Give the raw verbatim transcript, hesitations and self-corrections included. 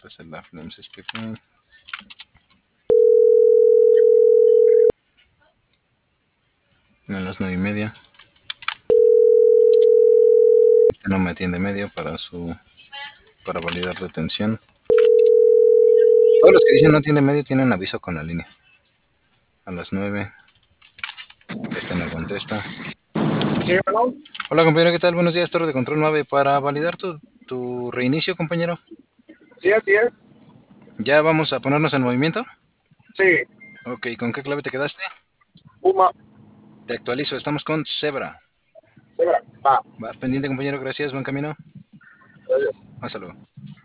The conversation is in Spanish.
Esta es la Flames Stephen. A las nueve y media. Este no me atiende medio para su para validar detención. Todos los que dicen no atiende medio tienen aviso con la línea. A las nueve. Este no contesta. Sí, ¿no? Hola compañero, ¿qué tal? Buenos días, Torre de Control nueve. Para validar tu, tu reinicio, compañero. Sí, así es. ¿Ya vamos a ponernos en movimiento? Sí, Ok, ¿con qué clave te quedaste? Puma, Te actualizo, estamos con Zebra. Zebra, va, Va pendiente, compañero, gracias, buen camino. adiós. Hasta luego.